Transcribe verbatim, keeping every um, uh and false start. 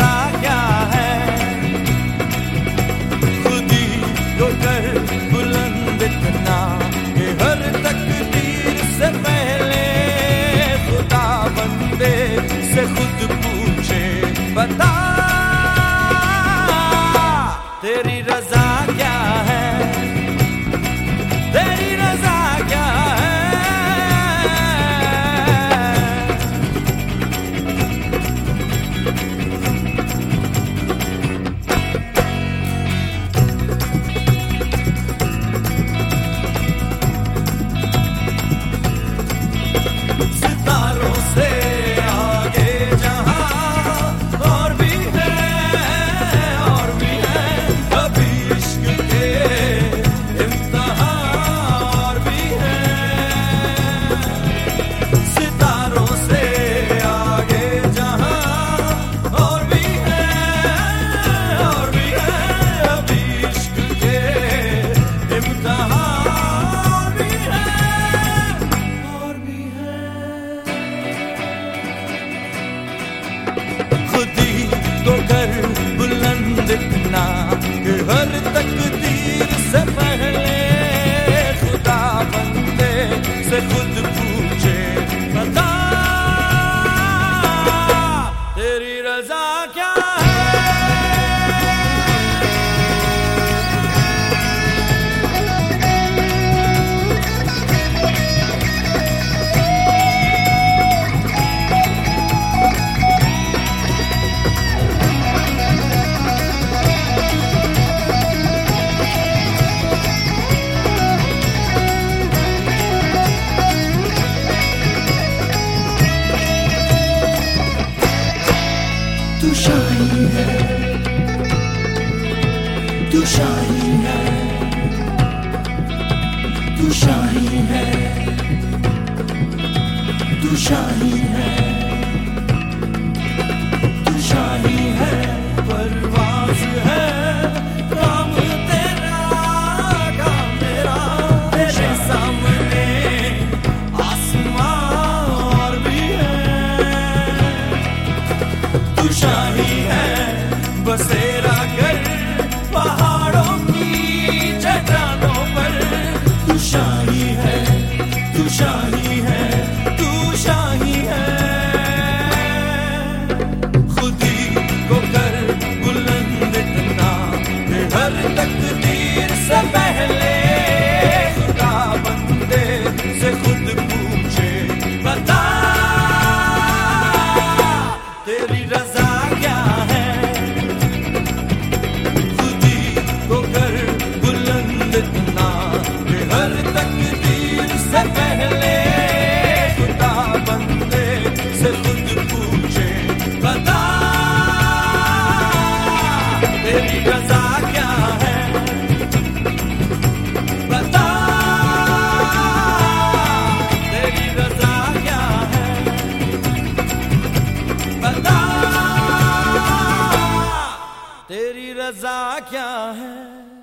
रजा क्या है, खुद ही को कर बुलंद इतना कि हर तकदीर से पहले खुदा बंदे से खुद पूछे, बता तेरी रजा क्या है, तेरी रजा क्या है। सितारों से आगे जहां और भी है और भी है, अभी इश्क के इम्तिहान और भी है। सितारों से आगे जहां और भी है और भी है, अभी इश्क के इम्तिहान और भी है और भी है। खुद ही तो कर बुलंद इतना कि हर तकदीर से पहले खुदा बंदे से खुद पूछे, बता तेरी रजा क्या है। तू शाही है, तू शाही है, तू शाही है, तू शाही है, तू शाही है। परवाज़ है काम तेरा, काम तेरा, तेरे सामने आसमां और भी है। तू शाही है बसेरा कर पहाड़ों की चट्टानों पर, तू शाही है, तू शाही है, तू शाही है। खुद ही को कर बुलंद इतना कि हर तकदीर से पहले खुदा बंदे से खुद पूछे, बता तेरी रजा क्या है। खुद ही को कर बुलंद इतना कि हर तकदीर से पहले खुदा बंदे से खुद पूछे, बता तेरी रजा क्या है, बता तेरी रजा क्या है, बता तेरी रजा क्या है।